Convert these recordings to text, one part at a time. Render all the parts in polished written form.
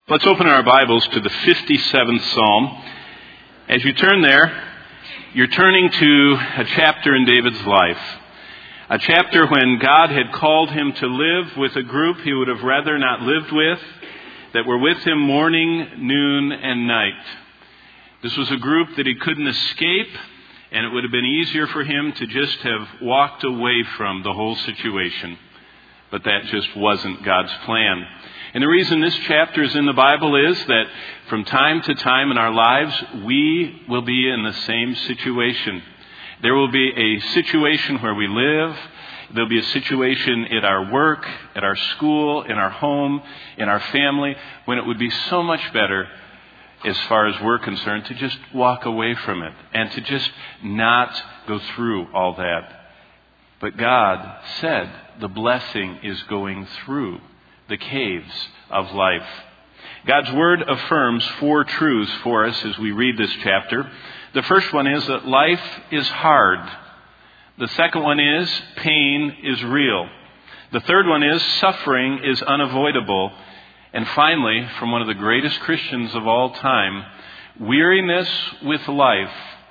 Let's open our Bibles to the 57th Psalm. As you turn there, you're turning to a chapter in David's life. A chapter when God had called him to live with a group he would have rather not lived with, that were with him morning, noon, and night. This was a group that he couldn't escape, and it would have been easier for him to just have walked away from the whole situation. But that just wasn't God's plan. And the reason this chapter is in the Bible is that from time to time in our lives, we will be in the same situation. There will be a situation where we live. There'll be a situation at our work, at our school, in our home, in our family, when it would be so much better, as far as we're concerned, to just walk away from it and to just not go through all that. But God said the blessing is going through the caves of life. God's Word affirms 4 truths for us as we read this chapter. The first one is that life is hard. The second one is pain is real. The third one is suffering is unavoidable. And finally, from one of the greatest Christians of all time, weariness with life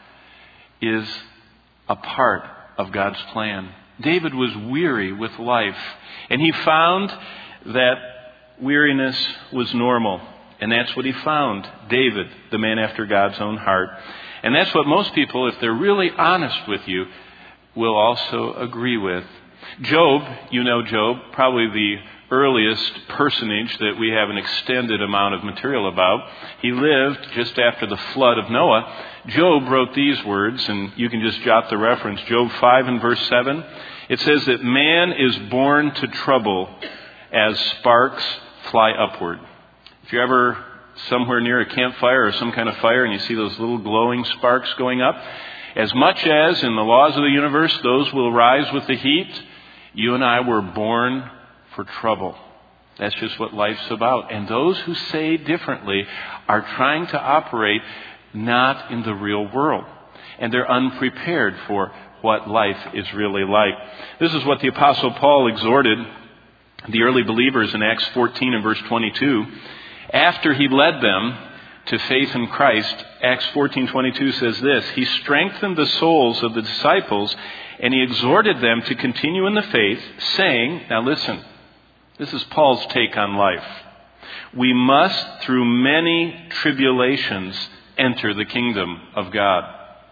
is a part of God's plan. David was weary with life, and he found that weariness was normal. And that's what he found. David, the man after God's own heart. And that's what most people, if they're really honest with you, will also agree with. Job, you know Job, probably the earliest personage that we have an extended amount of material about. He lived just after the flood of Noah. Job wrote these words, and you can just jot the reference. Job 5 and verse 7. It says that man is born to trouble as sparks fly upward. If you're ever somewhere near a campfire or some kind of fire and you see those little glowing sparks going up, as much as in the laws of the universe those will rise with the heat, you and I were born for trouble. That's just what life's about. And those who say differently are trying to operate not in the real world. And they're unprepared for what life is really like. This is what the Apostle Paul exhorted the early believers in Acts 14 and verse 22. After he led them to faith in Christ, Acts 14:22 says this: He strengthened the souls of the disciples, and he exhorted them to continue in the faith, saying, now listen, this is Paul's take on life. We must, through many tribulations, enter the kingdom of God.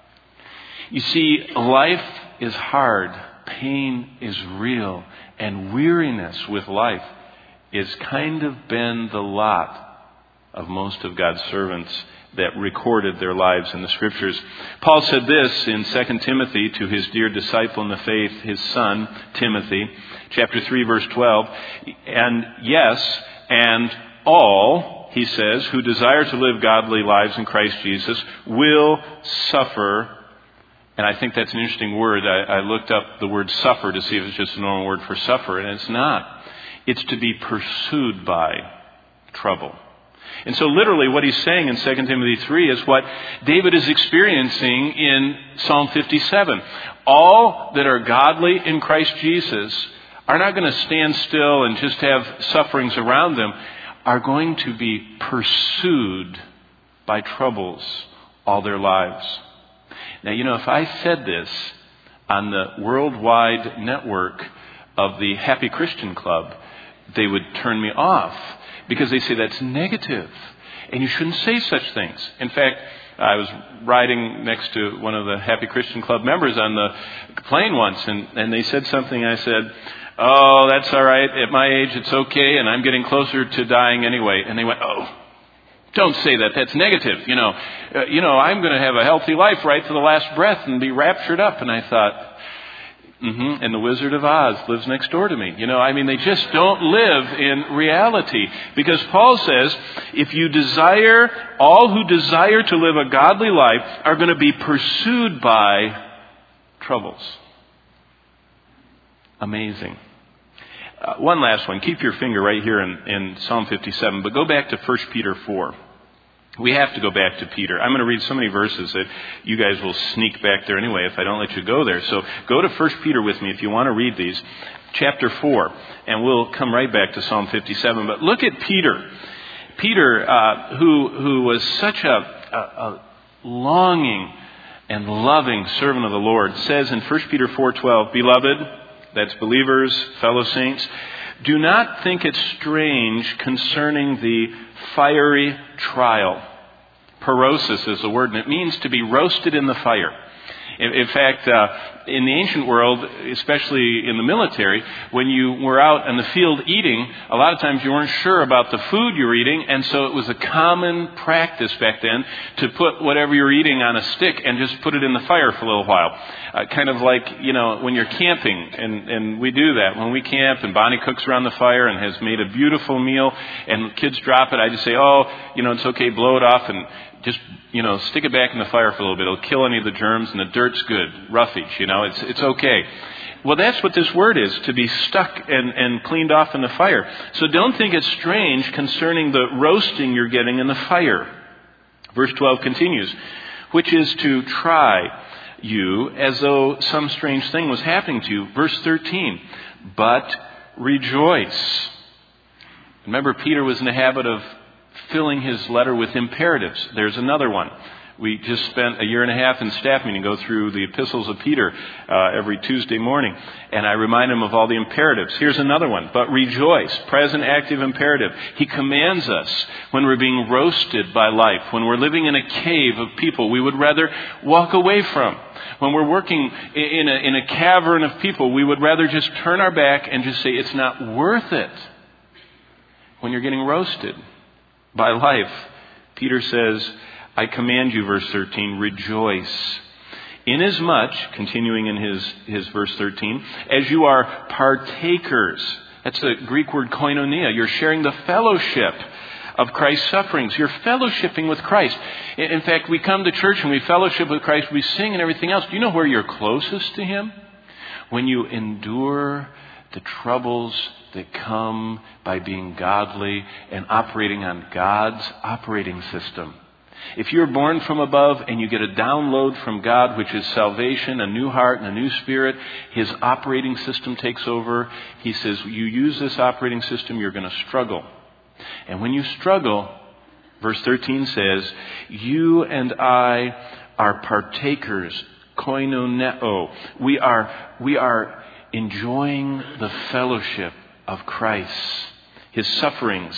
You see, life is hard. Pain is real. And weariness with life is kind of been the lot of most of God's servants that recorded their lives in the Scriptures. Paul said this in 2 Timothy to his dear disciple in the faith, his son, Timothy, chapter 3, verse 12. And yes, and all, he says, who desire to live godly lives in Christ Jesus will suffer. And I think that's an interesting word. I looked up the word suffer to see if it's just a normal word for suffer, and it's not. It's to be pursued by trouble. And so literally what he's saying in 2 Timothy 3 is what David is experiencing in Psalm 57. All that are godly in Christ Jesus are not going to stand still and just have sufferings around them, are going to be pursued by troubles all their lives. Now, you know, if I said this on the worldwide network of the Happy Christian Club, they would turn me off because they say that's negative and you shouldn't say such things. In fact, I was riding next to one of the Happy Christian Club members on the plane once, and they said something. I said, oh, that's all right. At my age, it's okay, and I'm getting closer to dying anyway. And they went, oh, don't say that. That's negative. You know, I'm going to have a healthy life right to the last breath and be raptured up. And I thought, and the Wizard of Oz lives next door to me. You know, I mean, they just don't live in reality. Because Paul says, if you desire, all who desire to live a godly life are going to be pursued by troubles. Amazing. One last one. Keep your finger right here in Psalm 57, but go back to 1 Peter 4. We have to go back to Peter. I'm going to read so many verses that you guys will sneak back there anyway if I don't let you go there. So go to 1 Peter with me if you want to read these. Chapter 4. And we'll come right back to Psalm 57. But look at Peter. Peter, who was such a longing and loving servant of the Lord, says in 1 Peter 4:12, "Beloved," that's believers, fellow saints, "do not think it strange concerning the fiery trial." Parosis is the word, and it means to be roasted in the fire. In fact, in the ancient world, especially in the military, when you were out in the field eating, a lot of times you weren't sure about the food you were eating, and so it was a common practice back then to put whatever you're eating on a stick and just put it in the fire for a little while. Kind of like, when you're camping, and we do that. When we camp and Bonnie cooks around the fire and has made a beautiful meal, and kids drop it, I just say, it's okay, blow it off and just, stick it back in the fire for a little bit. It'll kill any of the germs, and the dirt's good. Roughage, it's okay. Well, that's what this word is, to be stuck and cleaned off in the fire. So don't think it's strange concerning the roasting you're getting in the fire. Verse 12 continues, "which is to try you as though some strange thing was happening to you." Verse 13, "but rejoice." Remember, Peter was in the habit of filling his letter with imperatives. There's another one. We just spent a year and a half in staff meeting, go through the epistles of Peter every Tuesday morning, and I remind him of all the imperatives. Here's another one. But rejoice, present active imperative. He commands us when we're being roasted by life, when we're living in a cave of people we would rather walk away from. When we're working in a cavern of people, we would rather just turn our back and just say, it's not worth it. When you're getting roasted by life, Peter says, I command you, verse 13, rejoice. Inasmuch, continuing in his verse 13, as you are partakers. That's the Greek word koinonia. You're sharing the fellowship of Christ's sufferings. You're fellowshipping with Christ. In fact, we come to church and we fellowship with Christ. We sing and everything else. Do you know where you're closest to Him? When you endure the troubles that come by being godly and operating on God's operating system. If you're born from above and you get a download from God, which is salvation, a new heart and a new spirit, His operating system takes over. He says, you use this operating system, you're going to struggle. And when you struggle, verse 13 says, you and I are partakers, koinoneo. We are enjoying the fellowship of Christ, His sufferings,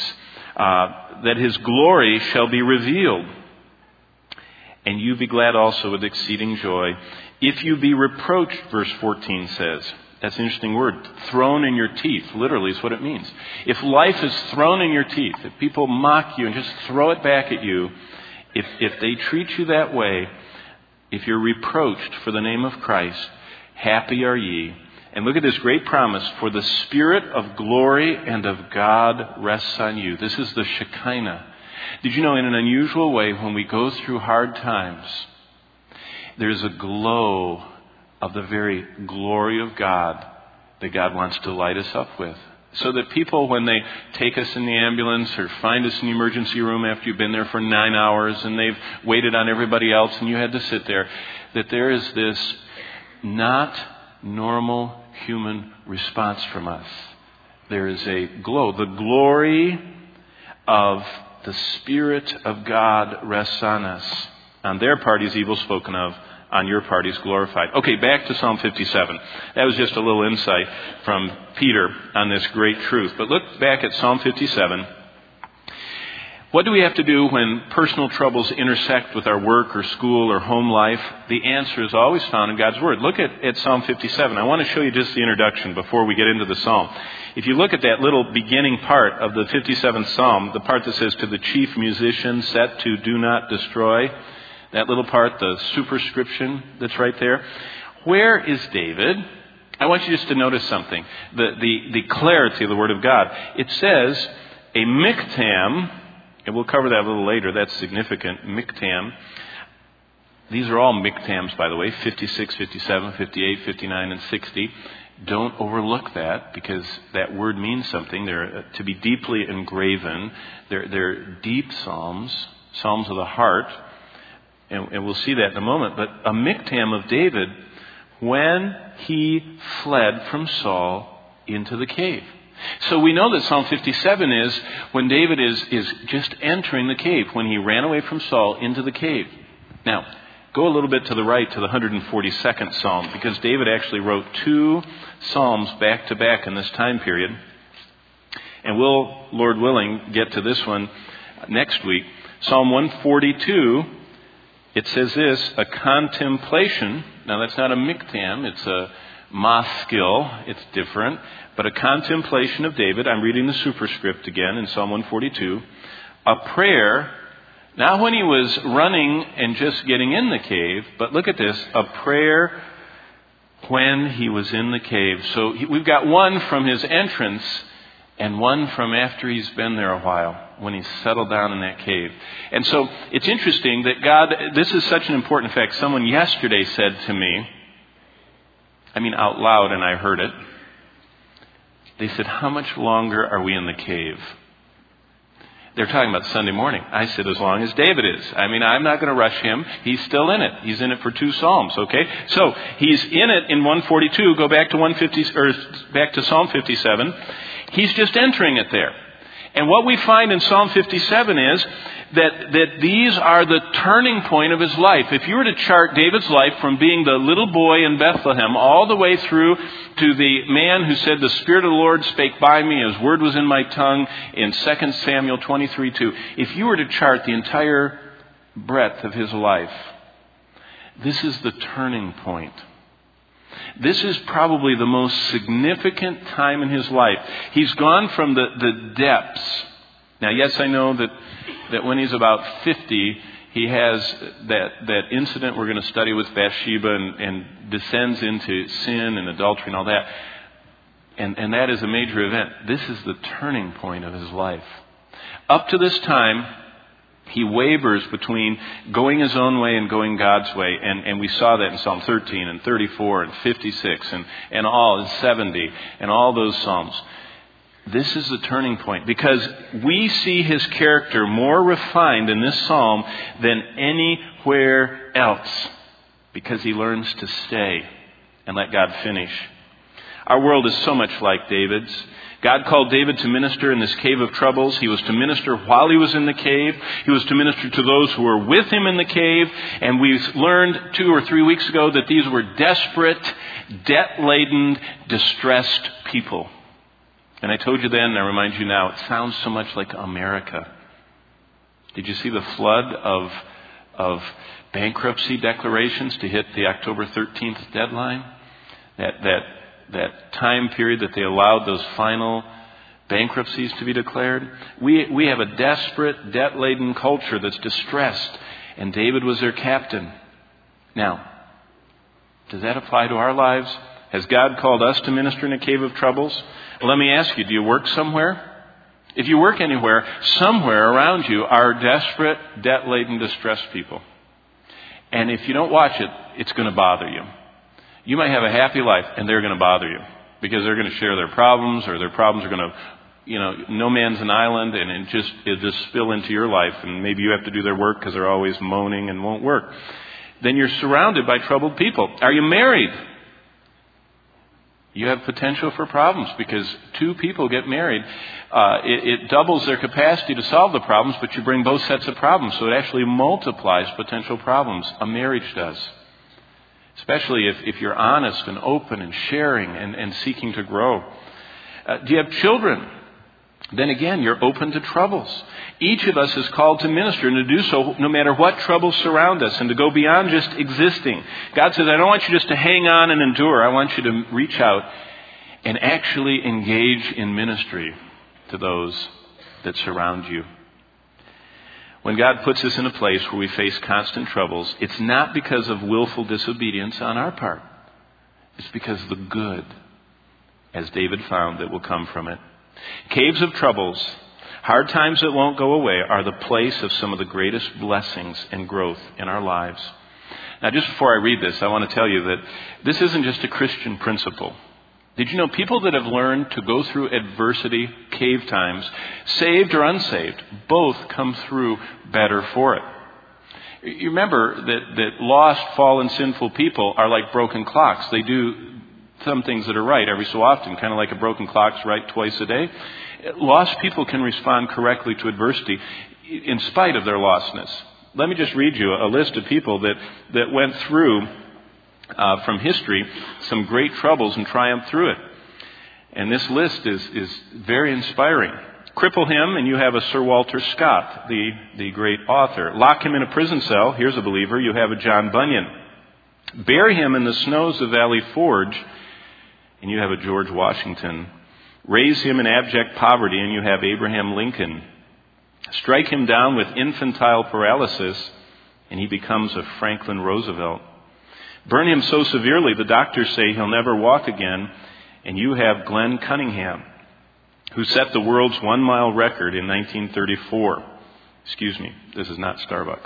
that His glory shall be revealed. And you be glad also with exceeding joy. If you be reproached, verse 14 says. That's an interesting word. Thrown in your teeth, literally is what it means. If life is thrown in your teeth, if people mock you and just throw it back at you, if they treat you that way, if you're reproached for the name of Christ, happy are ye. And look at this great promise. For the Spirit of glory and of God rests on you. This is the Shekinah. Did you know, in an unusual way, when we go through hard times, there's a glow of the very glory of God that God wants to light us up with. So that people, when they take us in the ambulance or find us in the emergency room after you've been there for 9 hours and they've waited on everybody else and you had to sit there, that there is this not normal human response from us. There is a glow. The glory of the Spirit of God rests on us. On their part is evil spoken of. On your part is glorified. Okay, back to Psalm 57. That was just a little insight from Peter on this great truth. But look back at Psalm 57. What do we have to do when personal troubles intersect with our work or school or home life? The answer is always found in God's Word. Look at Psalm 57. I want to show you just the introduction before we get into the Psalm. If you look at that little beginning part of the 57th Psalm, the part that says, to the chief musician set to do not destroy, that little part, the superscription that's right there. Where is David? I want you just to notice something. The clarity of the Word of God. It says, a miktam. And we'll cover that a little later. That's significant. Miktam. These are all miktams, by the way. 56, 57, 58, 59, and 60. Don't overlook that because that word means something. They're to be deeply engraven. They're deep psalms, psalms of the heart. And we'll see that in a moment. But a miktam of David when he fled from Saul into the cave. So we know that Psalm 57 is when David is just entering the cave, when he ran away from Saul into the cave. Now, go a little bit to the right to the 142nd Psalm, because David actually wrote 2 Psalms back to back in this time period. And we'll, Lord willing, get to this one next week. Psalm 142, it says this, a contemplation. Now that's not a miktam, it's a maskil, it's different. But a contemplation of David. I'm reading the superscript again in Psalm 142. A prayer, not when he was running and just getting in the cave, but look at this, a prayer when he was in the cave. So we've got one from his entrance and one from after he's been there a while, when he's settled down in that cave. And so it's interesting that God, this is such an important fact. Someone yesterday said to me, out loud, and I heard it. They said, how much longer are we in the cave? They're talking about Sunday morning. I said, as long as David is. I'm not going to rush him. He's still in it. He's in it for 2 Psalms, okay? So he's in it in 142. Go back to back to Psalm 57. He's just entering it there. And what we find in Psalm 57 is that these are the turning point of his life. If you were to chart David's life from being the little boy in Bethlehem all the way through to the man who said, the Spirit of the Lord spake by me, his word was in my tongue, in 2 Samuel 23:2. If you were to chart the entire breadth of his life, this is the turning point. This is probably the most significant time in his life. He's gone from the depths. Now, yes, I know that when he's about 50, he has that incident we're going to study with Bathsheba and descends into sin and adultery and all that. And that is a major event. This is the turning point of his life. Up to this time, he wavers between going his own way and going God's way. And we saw that in Psalm 13 and 34 and 56 and all, and 70 and all those Psalms. This is the turning point, because we see his character more refined in this psalm than anywhere else, because he learns to stay and let God finish. Our world is so much like David's. God called David to minister in this cave of troubles. He was to minister while he was in the cave. He was to minister to those who were with him in the cave. And we learned 2 or 3 weeks ago that these were desperate, debt-laden, distressed people. And I told you then, and I remind you now, it sounds so much like America. Did you see the flood of bankruptcy declarations to hit the October 13th deadline? That time period that they allowed those final bankruptcies to be declared. We have a desperate, debt-laden culture that's distressed, and David was their captain. Now, does that apply to our lives? Has God called us to minister in a cave of troubles? Well, let me ask you, do you work somewhere? If you work anywhere, somewhere around you are desperate, debt-laden, distressed people. And if you don't watch it, it's going to bother you. You might have a happy life, and they're going to bother you, because they're going to share their problems, or their problems are going to, no man's an island, and it'll just spill into your life, and maybe you have to do their work because they're always moaning and won't work. Then you're surrounded by troubled people. Are you married? You have potential for problems, because 2 people get married. It doubles their capacity to solve the problems, but you bring both sets of problems, so it actually multiplies potential problems. A marriage does. Especially if you're honest and open and sharing and seeking to grow. Do you have children? Then again, you're open to troubles. Each of us is called to minister and to do so no matter what troubles surround us, and to go beyond just existing. God says, I don't want you just to hang on and endure. I want you to reach out and actually engage in ministry to those that surround you. When God puts us in a place where we face constant troubles, it's not because of willful disobedience on our part. It's because of the good, as David found, that will come from it. Caves of troubles, hard times that won't go away, are the place of some of the greatest blessings and growth in our lives. Now, just before I read this, I want to tell you that this isn't just a Christian principle. Did you know people that have learned to go through adversity, cave times, saved or unsaved, both come through better for it? You remember that lost, fallen, sinful people are like broken clocks. They do some things that are right every so often, kind of like a broken clock's right twice a day. Lost people can respond correctly to adversity in spite of their lostness. Let me just read you a list of people that went through, from history, some great troubles and triumphed through it. And this list is very inspiring. Cripple him, and you have a Sir Walter Scott, the great author. Lock him in a prison cell. Here's a believer. You have a John Bunyan. Bury him in the snows of Valley Forge, and you have a George Washington. Raise him in abject poverty, and you have Abraham Lincoln. Strike him down with infantile paralysis, and he becomes a Franklin Roosevelt. Burn him so severely the doctors say he'll never walk again, and you have Glenn Cunningham, who set the world's 1-mile record in 1934. Excuse me, this is not Starbucks.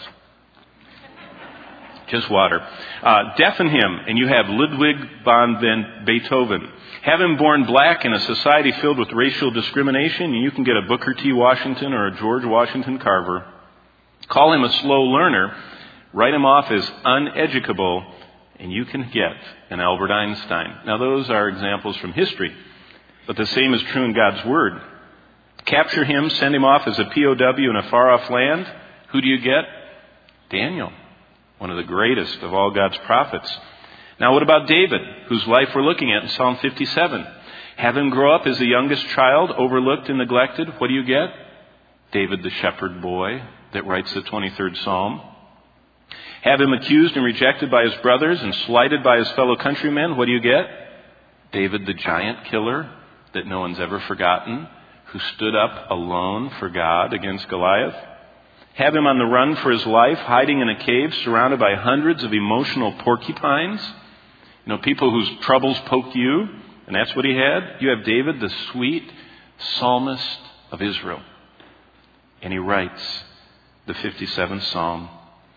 Just water. Deafen him, and you have Ludwig van Beethoven. Have him born black in a society filled with racial discrimination, and you can get a Booker T. Washington or a George Washington Carver. Call him a slow learner. Write him off as uneducable, and you can get an Albert Einstein. Now, those are examples from history, but the same is true in God's Word. Capture him, send him off as a POW in a far-off land. Who do you get? Daniel, one of the greatest of all God's prophets. Now, what about David, whose life we're looking at in Psalm 57? Have him grow up as the youngest child, overlooked and neglected. What do you get? David, the shepherd boy that writes the 23rd Psalm. Have him accused and rejected by his brothers and slighted by his fellow countrymen. What do you get? David, the giant killer that no one's ever forgotten, who stood up alone for God against Goliath. Have him on the run for his life, hiding in a cave surrounded by hundreds of emotional porcupines. You know, people whose troubles poke you, and that's what he had. You have David, the sweet psalmist of Israel. And he writes the 57th Psalm.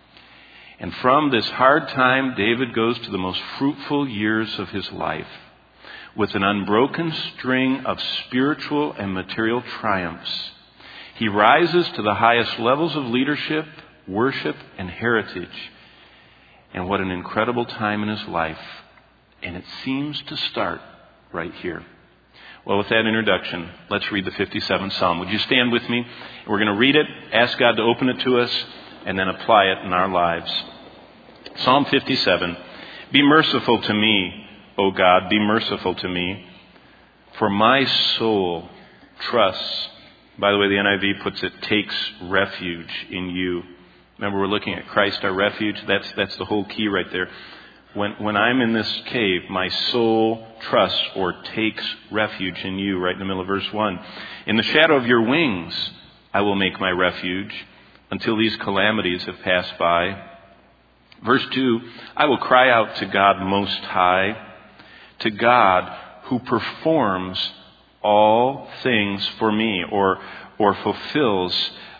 And from this hard time, David goes to the most fruitful years of his life with an unbroken string of spiritual and material triumphs. He rises to the highest levels of leadership, worship, and heritage. And what an incredible time in his life. And it seems to start right here. Well, with that introduction, let's read the 57th Psalm. Would you stand with me? We're going to read it, ask God to open it to us, and then apply it in our lives. Psalm 57. Be merciful to me, O God, be merciful to me, for my soul trusts. By the way, the NIV puts it, takes refuge in you. Remember, we're looking at Christ, our refuge. That's the whole key right there. When I'm in this cave, my soul trusts or takes refuge in you, right in the middle of verse 1. In the shadow of your wings, I will make my refuge until these calamities have passed by. Verse 2, I will cry out to God Most High, to God who performs all things for me, or fulfills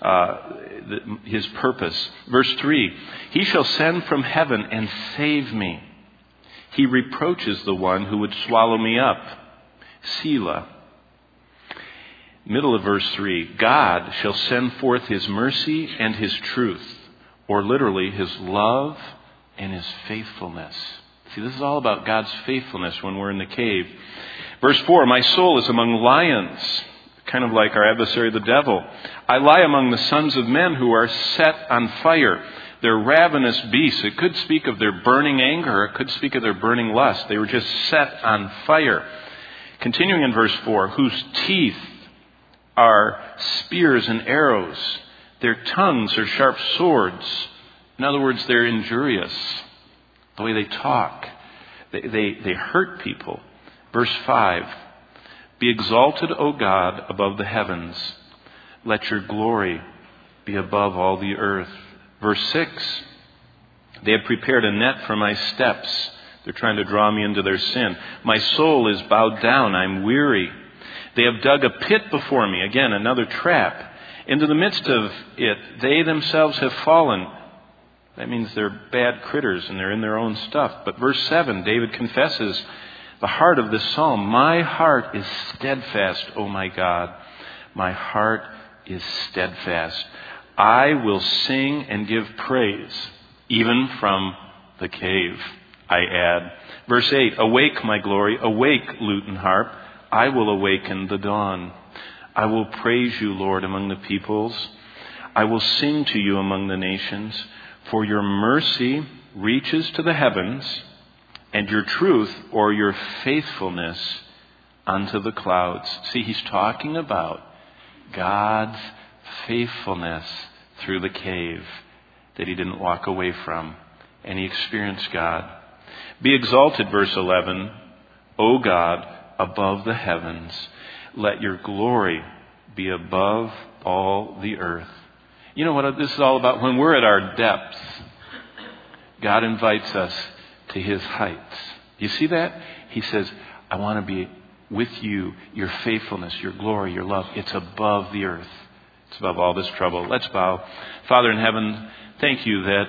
his purpose. Verse 3, he shall send from heaven and save me. He reproaches the one who would swallow me up. Selah. Middle of verse 3, God shall send forth his mercy and his truth, or literally his love and his faithfulness. See, this is all about God's faithfulness when we're in the cave. Verse 4, my soul is among lions, kind of like our adversary the devil. I lie among the sons of men who are set on fire. They're ravenous beasts. It could speak of their burning anger. It could speak of their burning lust. They were just set on fire. Continuing in verse 4, whose teeth are spears and arrows. Their tongues are sharp swords. In other words, they're injurious. The way they talk, they hurt people. Verse 5, be exalted, O God, above the heavens. Let your glory be above all the earth. Verse 6, they have prepared a net for my steps. They're trying to draw me into their sin. My soul is bowed down. I'm weary. They have dug a pit before me. Again, another trap. Into the midst of it, they themselves have fallen. That means they're bad critters and they're in their own stuff. But verse 7, David confesses the heart of this psalm. My heart is steadfast, O my God. My heart is steadfast. I will sing and give praise, even from the cave, I add. Verse 8, awake, my glory, awake, lute and harp. I will awaken the dawn. I will praise you, Lord, among the peoples. I will sing to you among the nations, for your mercy reaches to the heavens, and your truth or your faithfulness unto the clouds. See, he's talking about God's faithfulness through the cave that he didn't walk away from, and he experienced God. Be exalted, verse 11, O God, above the heavens. Let your glory be above all the earth. You know what this is all about? When we're at our depths, God invites us to his heights. You see that? He says, I want to be with you, your faithfulness, your glory, your love. It's above the earth. It's above all this trouble. Let's bow. Father in heaven, thank you that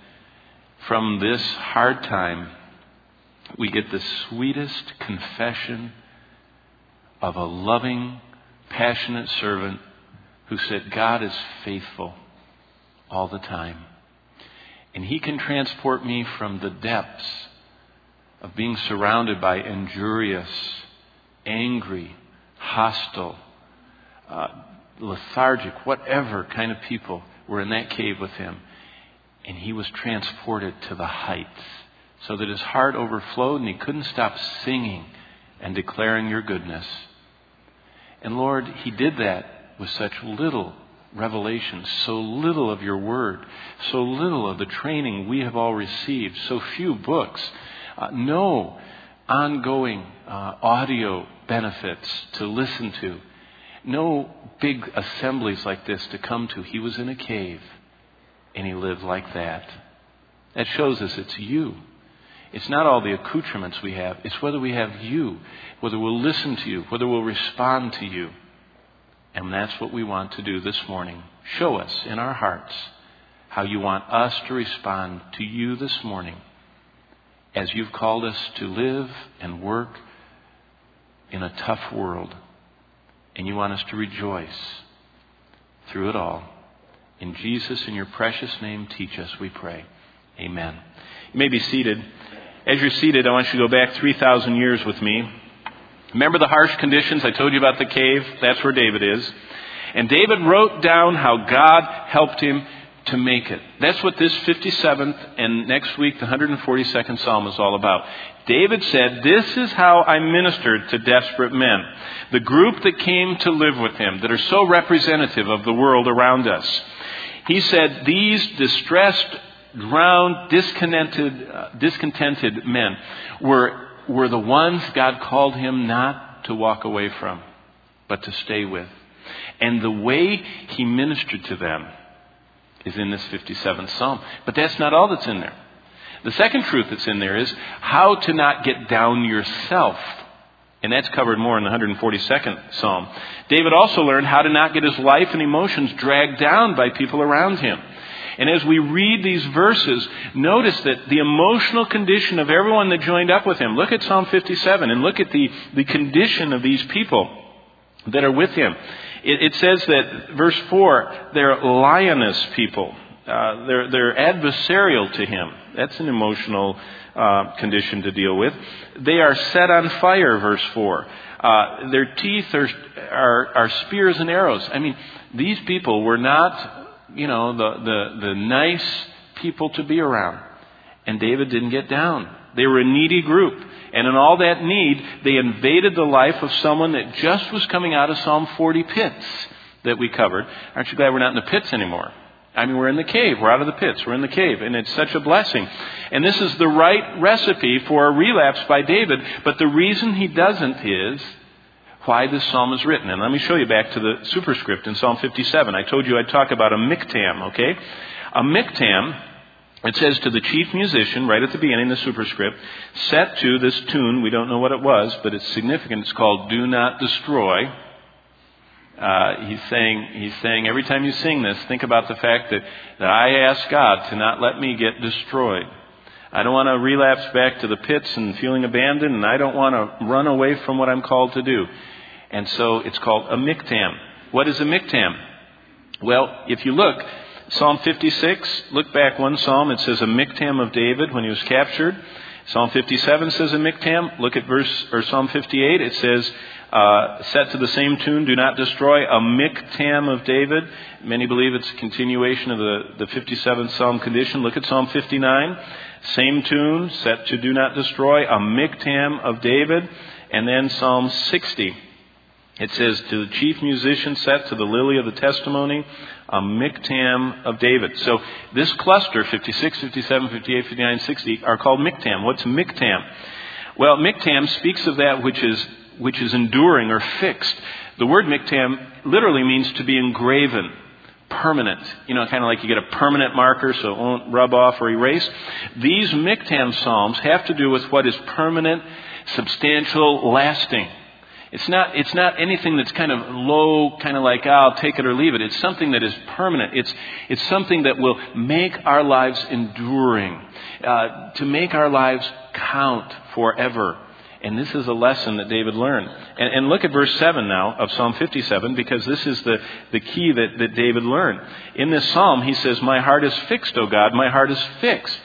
from this hard time, we get the sweetest confession of a loving, passionate servant who said, God is faithful all the time. And he can transport me from the depths of being surrounded by injurious, angry, hostile, lethargic, whatever kind of people were in that cave with him. And he was transported to the heights so that his heart overflowed and he couldn't stop singing and declaring your goodness. And Lord, he did that with such little revelation, so little of your word, so little of the training we have all received, so few books, no ongoing audio benefits to listen to, no big assemblies like this to come to. He was in a cave and he lived like that. That shows us it's you. It's not all the accoutrements we have. It's whether we have you, whether we'll listen to you, whether we'll respond to you. And that's what we want to do this morning. Show us in our hearts how you want us to respond to you this morning as you've called us to live and work in a tough world. And you want us to rejoice through it all. In Jesus, in your precious name, teach us, we pray. Amen. You may be seated. As you're seated, I want you to go back 3,000 years with me. Remember the harsh conditions? I told you about the cave. That's where David is. And David wrote down how God helped him to make it. That's what this 57th and next week the 142nd Psalm is all about. David said, this is how I ministered to desperate men. The group that came to live with him, that are so representative of the world around us. He said, these distressed, drowned, discontented men were the ones God called him not to walk away from, but to stay with. And the way he ministered to them is in this 57th Psalm. But that's not all that's in there. The second truth that's in there is how to not get down yourself. And that's covered more in the 142nd Psalm. David also learned how to not get his life and emotions dragged down by people around him. And as we read these verses, notice that the emotional condition of everyone that joined up with him. Look at Psalm 57 and look at the condition of these people that are with him. It says that, verse 4, they're lioness people. They're adversarial to him. That's an emotional condition to deal with. They are set on fire, verse 4. Their teeth are spears and arrows. I mean, these people were not, the nice people to be around. And David didn't get down. They were a needy group. And in all that need, they invaded the life of someone that just was coming out of Psalm 40 pits that we covered. Aren't you glad we're not in the pits anymore? I mean, we're in the cave. We're out of the pits. We're in the cave. And it's such a blessing. And this is the right recipe for a relapse by David. But the reason he doesn't is why this psalm is written. And let me show you back to the superscript in Psalm 57. I told you I'd talk about a miktam, okay? A miktam, it says to the chief musician, right at the beginning, the superscript, set to this tune. We don't know what it was, but it's significant. It's called Do Not Destroy. He's saying, every time you sing this, think about the fact that I ask God to not let me get destroyed. I don't want to relapse back to the pits and feeling abandoned, and I don't want to run away from what I'm called to do. And so it's called a miktam. What is a miktam? Well, if you look, Psalm 56, look back one psalm, it says a miktam of David when he was captured. Psalm 57 says a miktam. Look at Psalm 58. It says, set to the same tune, do not destroy, a miktam of David. Many believe it's a continuation of the 57th Psalm condition. Look at Psalm 59. Same tune, set to do not destroy, a miktam of David. And then Psalm 60. It says, to the chief musician set to the lily of the testimony, a miktam of David. So this cluster, 56, 57, 58, 59, 60, are called miktam. What's miktam? Well, miktam speaks of that which is enduring or fixed. The word miktam literally means to be engraven, permanent. Kind of like you get a permanent marker so it won't rub off or erase. These miktam psalms have to do with what is permanent, substantial, lasting. It's not anything that's kind of low, kind of like, I'll take it or leave it. It's something that is permanent. It's something that will make our lives enduring, to make our lives count forever. And this is a lesson that David learned. And look at verse 7 now of Psalm 57, because this is the key that David learned. In this psalm, he says, my heart is fixed, O God, my heart is fixed.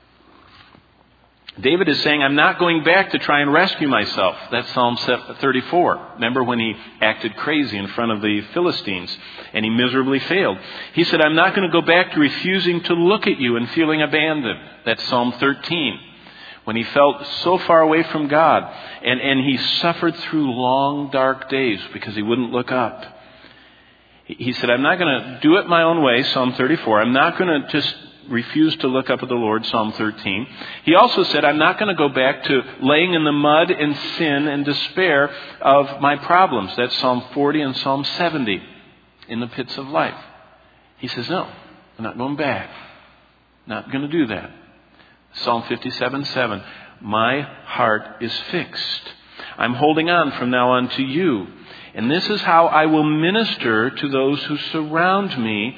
David is saying, I'm not going back to try and rescue myself. That's Psalm 34. Remember when he acted crazy in front of the Philistines and he miserably failed. He said, I'm not going to go back to refusing to look at you and feeling abandoned. That's Psalm 13. When he felt so far away from God and he suffered through long, dark days because he wouldn't look up. He said, I'm not going to do it my own way, Psalm 34. I'm not going to just refuse to look up at the Lord, Psalm 13. He also said, I'm not going to go back to laying in the mud and sin and despair of my problems. That's Psalm 40 and Psalm 70, in the pits of life. He says, no, I'm not going back. Not going to do that. Psalm 57:7, my heart is fixed. I'm holding on from now on to you. And this is how I will minister to those who surround me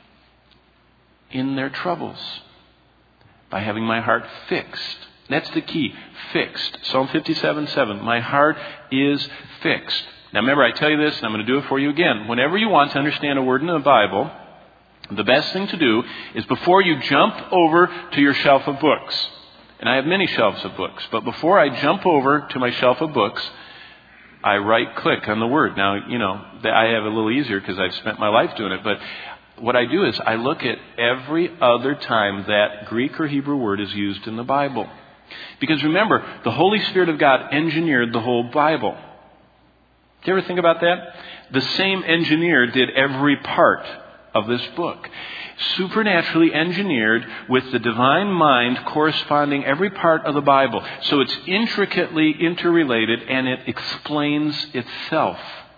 in their troubles, by having my heart fixed. That's the key, fixed. Psalm 57:7, my heart is fixed. Now remember, I tell you this, and I'm going to do it for you again. Whenever you want to understand a word in the Bible, the best thing to do is before you jump over to your shelf of books, and I have many shelves of books, but before I jump over to my shelf of books, I right-click on the word. Now, I have a little easier because I've spent my life doing it, but what I do is I look at every other time that Greek or Hebrew word is used in the Bible. Because remember, the Holy Spirit of God engineered the whole Bible. Do you ever think about that? The same engineer did every part of this book. Supernaturally engineered with the divine mind corresponding every part of the Bible. So it's intricately interrelated and it explains itself.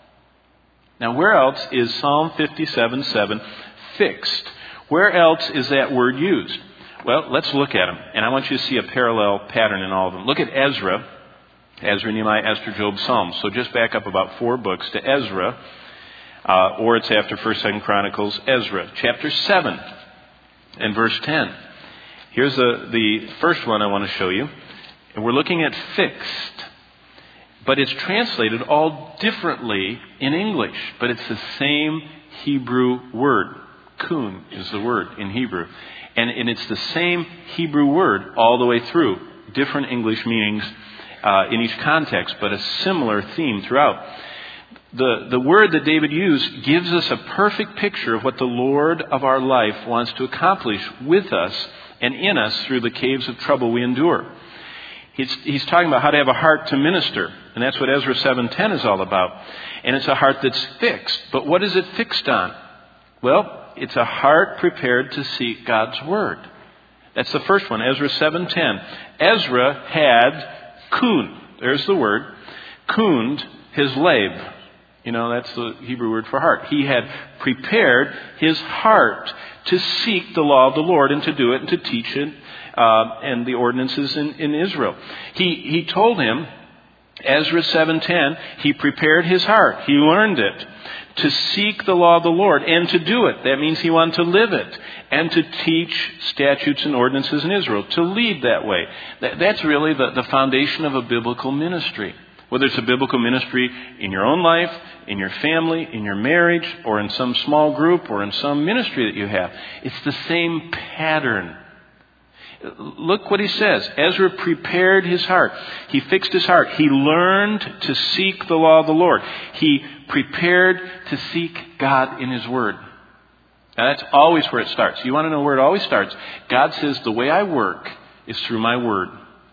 Now where else is Psalm 57:7 fixed? Where else is that word used? Well, let's look at them. And I want you to see a parallel pattern in all of them. Look at Ezra. Ezra, Nehemiah, Esther, Job, Psalms. So just back up about 4 books to Ezra. Or it's after 1st, 2nd Chronicles, Ezra. Chapter 7 and verse 10. Here's the first one I want to show you. And we're looking at fixed. But it's translated all differently in English. But it's the same Hebrew word. Kun is the word in Hebrew. And it's the same Hebrew word all the way through. Different English meanings in each context, but a similar theme throughout. The word that David used gives us a perfect picture of what the Lord of our life wants to accomplish with us and in us through the caves of trouble we endure. He's talking about how to have a heart to minister. And that's what Ezra 7:10 is all about. And it's a heart that's fixed. But what is it fixed on? Well, it's a heart prepared to seek God's word. That's the first one, Ezra 7:10. Ezra had kun. There's the word. Kuned his lab. That's the Hebrew word for heart. He had prepared his heart to seek the law of the Lord and to do it and to teach it and the ordinances in Israel. He told him, Ezra 7:10, he prepared his heart. He learned it to seek the law of the Lord and to do it. That means he wanted to live it and to teach statutes and ordinances in Israel, to lead that way. That's really the foundation of a biblical ministry. Whether it's a biblical ministry in your own life, in your family, in your marriage, or in some small group, or in some ministry that you have. It's the same pattern. Look what he says. Ezra prepared his heart. He fixed his heart. He learned to seek the law of the Lord. He prepared to seek God in his word. Now that's always where it starts. You want to know where it always starts? God says the way I work is through my word.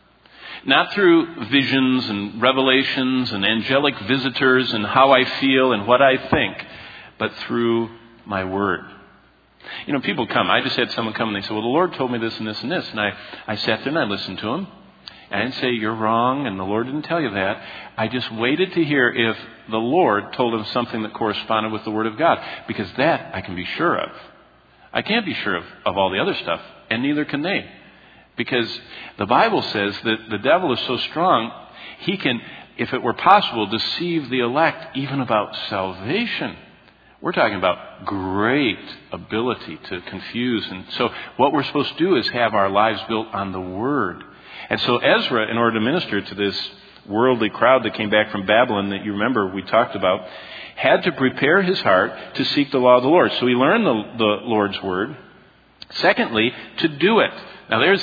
Not through visions and revelations and angelic visitors and how I feel and what I think, but through my word. You know, people come. I just had someone come and they said, well, the Lord told me this and this and this. And I sat there and I listened to him. And I didn't say, you're wrong and the Lord didn't tell you that. I just waited to hear if the Lord told him something that corresponded with the Word of God. Because that I can be sure of. I can't be sure of all the other stuff. And neither can they. Because the Bible says that the devil is so strong, he can, if it were possible, deceive the elect even about salvation. We're talking about great ability to confuse. And so what we're supposed to do is have our lives built on the Word. And so Ezra, in order to minister to this worldly crowd that came back from Babylon that you remember we talked about, had to prepare his heart to seek the law of the Lord. So he learned the Lord's Word. Secondly, to do it. Now there's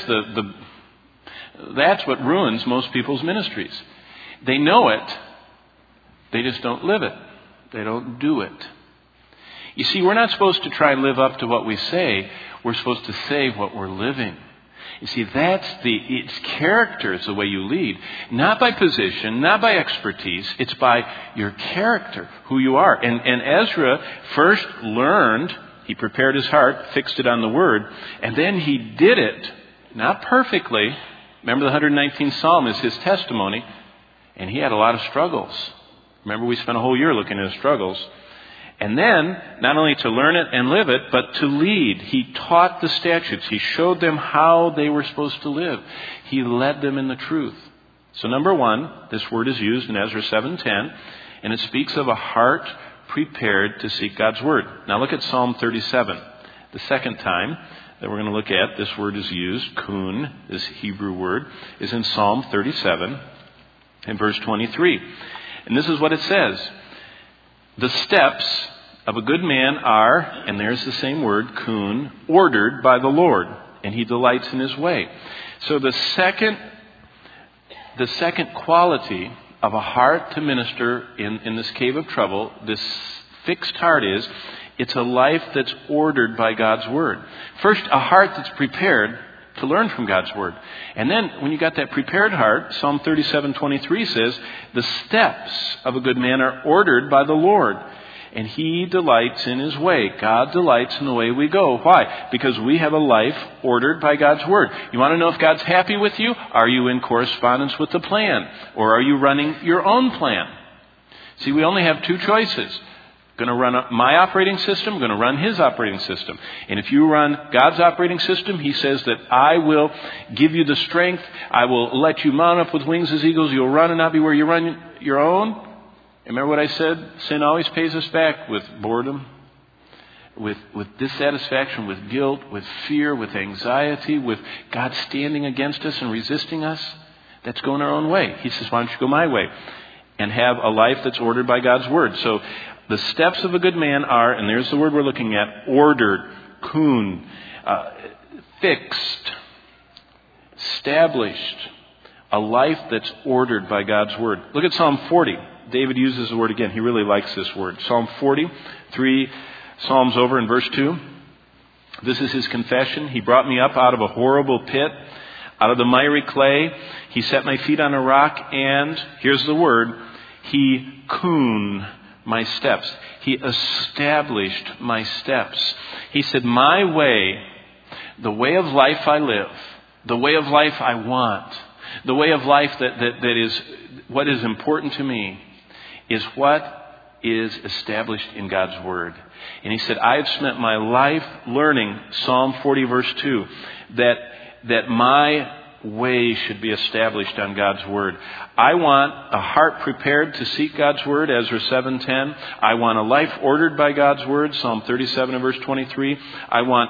that's what ruins most people's ministries. They know it, they just don't live it. They don't do it. You see, we're not supposed to try and live up to what we say. We're supposed to say what we're living. You see, it's character is the way you lead. Not by position, not by expertise. It's by your character, who you are. And Ezra first learned, he prepared his heart, fixed it on the Word, and then he did it, not perfectly. Remember the 119th Psalm is his testimony, and he had a lot of struggles. Remember we spent a whole year looking at his struggles. And then, not only to learn it and live it, but to lead. He taught the statutes. He showed them how they were supposed to live. He led them in the truth. So number one, this word is used in Ezra 7:10, and it speaks of a heart prepared to seek God's word. Now look at Psalm 37. The second time that we're going to look at, this word is used, kun, this Hebrew word, is in Psalm 37 in verse 23. And this is what it says. The steps of a good man are, and there's the same word, kun, ordered by the Lord, and he delights in his way. So the second quality of a heart to minister in this cave of trouble, this fixed heart is, it's a life that's ordered by God's word. First, a heart that's prepared to learn from God's word. And then, when you got that prepared heart, Psalm 37:23 says, the steps of a good man are ordered by the Lord, and he delights in his way. God delights in the way we go. Why? Because we have a life ordered by God's word. You want to know if God's happy with you? Are you in correspondence with the plan? Or are you running your own plan? See, we only have two choices. Going to run my operating system, going to run his operating system. And if you run God's operating system, he says that I will give you the strength. I will let you mount up with wings as eagles. You'll run and not be where you run your own. Remember what I said? Sin always pays us back with boredom, with dissatisfaction, with guilt, with fear, with anxiety, with God standing against us and resisting us. That's going our own way. He says, why don't you go my way? And have a life that's ordered by God's word. So the steps of a good man are, and there's the word we're looking at, ordered, kun, fixed, established. A life that's ordered by God's word. Look at Psalm 40. David uses the word again. He really likes this word. Psalm 40, 3 Psalms over in verse 2. This is his confession. He brought me up out of a horrible pit, out of the miry clay. He set my feet on a rock, and, here's the word, he kun my steps. He established my steps. He said, my way, the way of life I live, the way of life I want, the way of life that is what is important to me, is what is established in God's word. And he said, I have spent my life learning, Psalm 40 verse 2, that my way should be established on God's word. I want a heart prepared to seek God's word, Ezra 7:10. I want a life ordered by God's word, Psalm 37 and verse 23. I want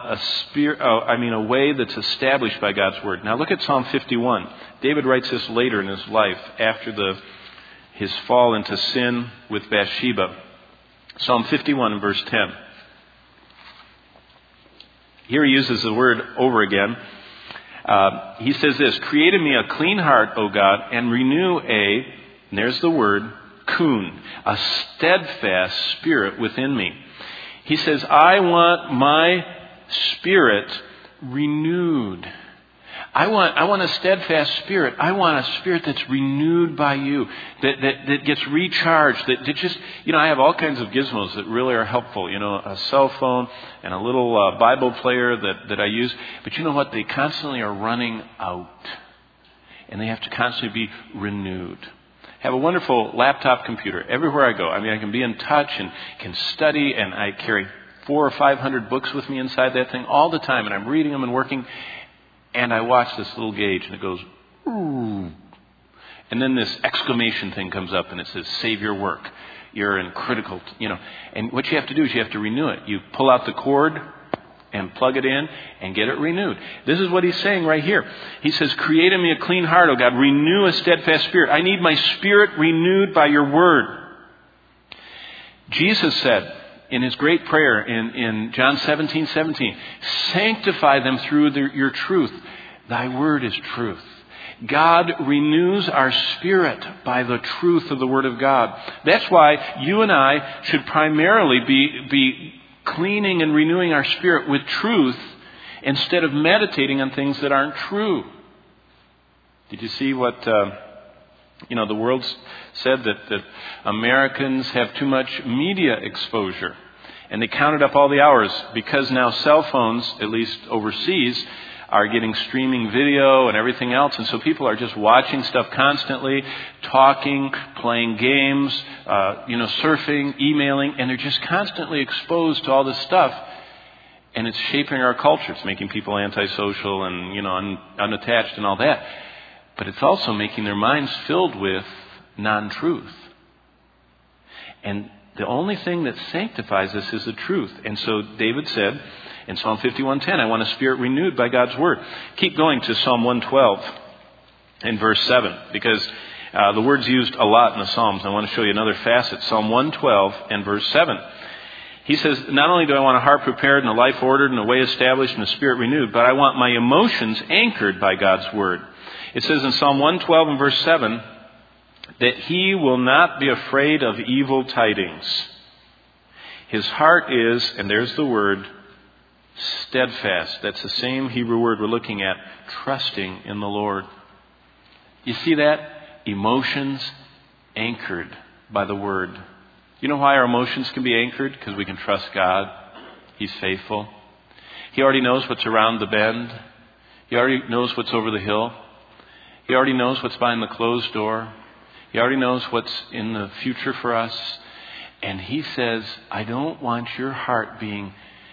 a way that's established by God's word. Now look at Psalm 51. David writes this later in his life, after his fall into sin with Bathsheba. Psalm 51 and verse 10. Here he uses the word over again. He says this, create in me a clean heart, O God, and renew and there's the word, kun, a steadfast spirit within me. He says, I want my spirit renewed. I want a steadfast spirit. I want a spirit that's renewed by you, that gets recharged, that just, I have all kinds of gizmos that really are helpful. A cell phone and a little Bible player that I use. But you know what? They constantly are running out. And they have to constantly be renewed. I have a wonderful laptop computer everywhere I go. I can be in touch and can study, and I carry 400 or 500 books with me inside that thing all the time, and I'm reading them and working. And I watch this little gauge, and it goes, ooh. And then this exclamation thing comes up, and it says, save your work. You're in critical, And what you have to do is you have to renew it. You pull out the cord and plug it in and get it renewed. This is what he's saying right here. He says, create in me a clean heart, O God. Renew a steadfast spirit. I need my spirit renewed by your word. Jesus said, in his great prayer in John 17:17, sanctify them through your truth. Thy word is truth. God renews our spirit by the truth of the Word of God. That's why you and I should primarily be cleaning and renewing our spirit with truth instead of meditating on things that aren't true. Did you see what... the world said that Americans have too much media exposure. And they counted up all the hours because now cell phones, at least overseas, are getting streaming video and everything else. And so people are just watching stuff constantly, talking, playing games, surfing, emailing, and they're just constantly exposed to all this stuff. And it's shaping our culture. It's making people antisocial and, unattached and all that. But it's also making their minds filled with non-truth. And the only thing that sanctifies us is the truth. And so David said in Psalm 51:10, I want a spirit renewed by God's word. Keep going to Psalm 112 in verse 7, because the word's used a lot in the Psalms. I want to show you another facet. Psalm 112 and verse 7. He says, not only do I want a heart prepared and a life ordered and a way established and a spirit renewed, but I want my emotions anchored by God's word. It says in Psalm 112 and verse 7 that he will not be afraid of evil tidings. His heart is, and there's the word, steadfast. That's the same Hebrew word we're looking at, trusting in the Lord. You see that? Emotions anchored by the word. You know why our emotions can be anchored? Because we can trust God. He's faithful. He already knows what's around the bend. He already knows what's over the hill. He already knows what's behind the closed door. He already knows what's in the future for us. And he says, I don't want your heart being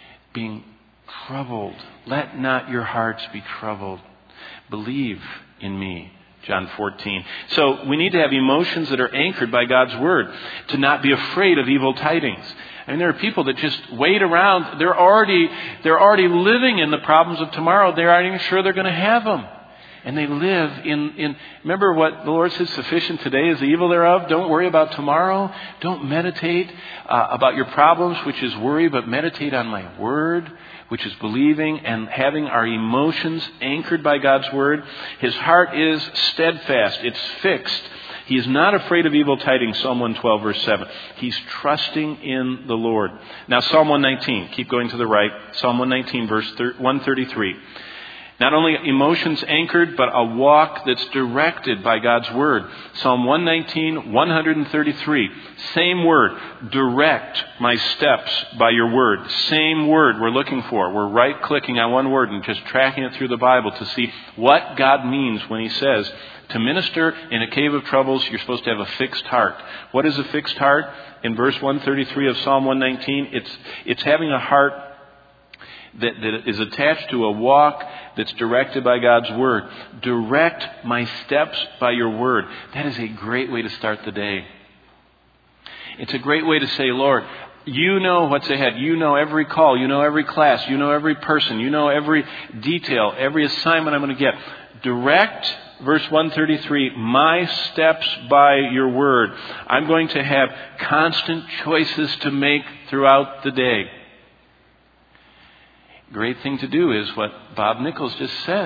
troubled. Let not your hearts be troubled. Believe in me. John 14. So we need to have emotions that are anchored by God's word, to not be afraid of evil tidings. There are people that just wait around. They're already living in the problems of tomorrow. They aren't even sure they're going to have them. And they live in remember what the Lord says, sufficient today is the evil thereof. Don't worry about tomorrow. Don't meditate about your problems, which is worry, but meditate on my word, which is believing and having our emotions anchored by God's word. His heart is steadfast. It's fixed. He is not afraid of evil tidings, Psalm 112, verse 7. He's trusting in the Lord. Now, Psalm 119. Keep going to the right. Psalm 119, verse 133. Not only emotions anchored, but a walk that's directed by God's word. Psalm 119, 133. Same word. Direct my steps by your word. Same word we're looking for. We're right-clicking on one word and just tracking it through the Bible to see what God means when he says, to minister in a cave of troubles, you're supposed to have a fixed heart. What is a fixed heart? In verse 133 of Psalm 119, it's having a heart that is attached to a walk that's directed by God's word. Direct my steps by your word. That is a great way to start the day. It's a great way to say, Lord, you know what's ahead. You know every call. You know every class. You know every person. You know every detail, every assignment I'm going to get. Direct, verse 133, my steps by your word. I'm going to have constant choices to make throughout the day. Great thing to do is what Bob Nichols just said.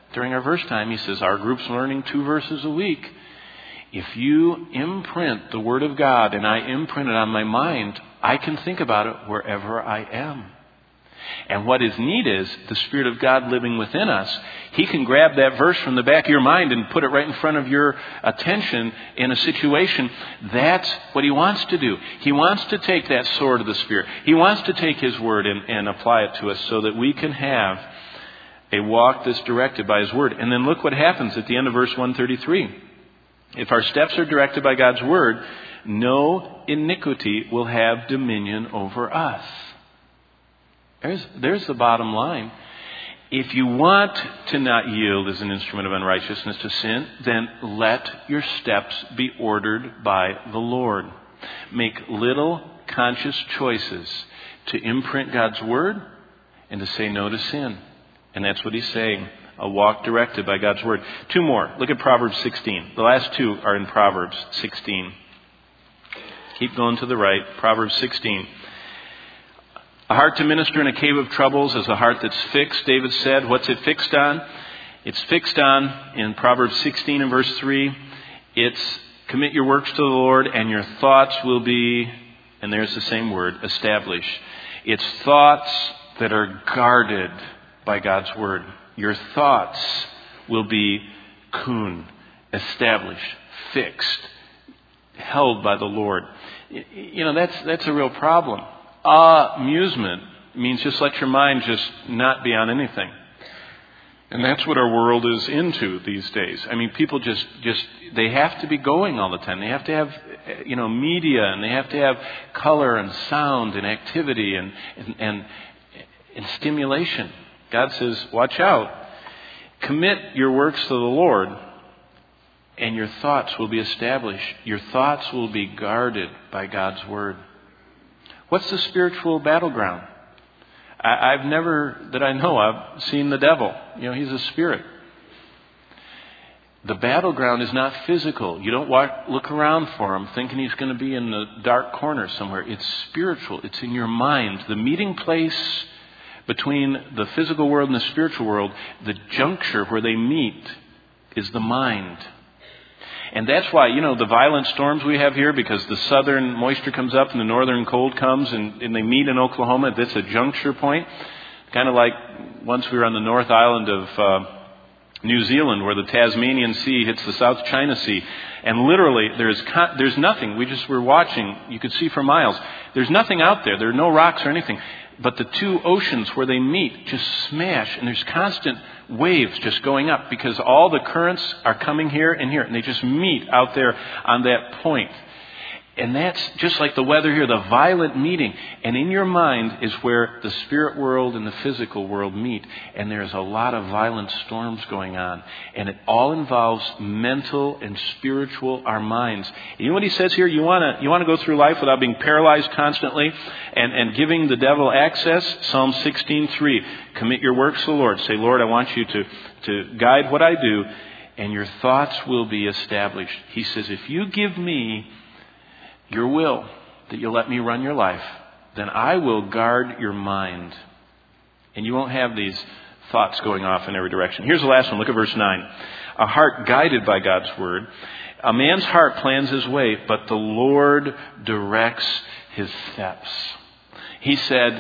during our verse time. He says, our group's learning 2 verses a week. If you imprint the Word of God and I imprint it on my mind, I can think about it wherever I am. And what is neat is the Spirit of God living within us. He can grab that verse from the back of your mind and put it right in front of your attention in a situation. That's what He wants to do. He wants to take that sword of the Spirit. He wants to take His Word and apply it to us so that we can have a walk that's directed by His Word. And then look what happens at the end of verse 133. If our steps are directed by God's Word, no iniquity will have dominion over us. There's the bottom line. If you want to not yield as an instrument of unrighteousness to sin, then let your steps be ordered by the Lord. Make little conscious choices to imprint God's Word and to say no to sin. And that's what He's saying. A walk directed by God's Word. 2 more. Look at Proverbs 16. The last 2 are in Proverbs 16. Keep going to the right. Proverbs 16. A heart to minister in a cave of troubles is a heart that's fixed, David said. What's it fixed on? It's fixed on, in Proverbs 16 and verse 3, it's commit your works to the Lord and your thoughts will be, and there's the same word, establish. It's thoughts that are guarded by God's Word. Your thoughts will be kun, established, fixed, held by the Lord. You know, that's a real problem. Amusement means just let your mind just not be on anything. And that's what our world is into these days. I mean, people just they have to be going all the time. They have to have, media, and they have to have color and sound and activity and stimulation. God says, watch out. Commit your works to the Lord, and your thoughts will be established. Your thoughts will be guarded by God's Word. What's the spiritual battleground? I've never, that I know of, seen the devil. He's a spirit. The battleground is not physical. You don't look around for him thinking he's going to be in the dark corner somewhere. It's spiritual. It's in your mind. The meeting place between the physical world and the spiritual world, the juncture where they meet, is the mind. And that's why, the violent storms we have here, because the southern moisture comes up and the northern cold comes and they meet in Oklahoma. That's a juncture point. Kind of like once we were on the North Island of New Zealand, where the Tasmanian Sea hits the South China Sea. And literally, there's nothing. We just were watching. You could see for miles. There's nothing out there. There are no rocks or anything. But the two oceans where they meet just smash, and there's constant waves just going up because all the currents are coming here and here, and they just meet out there on that point. And that's just like the weather here, the violent meeting. And in your mind is where the spirit world and the physical world meet. And there's a lot of violent storms going on. And it all involves mental and spiritual, our minds. You know what he says here? You want to go through life without being paralyzed constantly and giving the devil access? Psalm 16:3. Commit your works to the Lord. Say, Lord, I want you to guide what I do, and your thoughts will be established. He says, if you give me your will, that you'll let me run your life, then I will guard your mind. And you won't have these thoughts going off in every direction. Here's the last one. Look at verse 9. A heart guided by God's Word. A man's heart plans his way, but the Lord directs his steps. He said,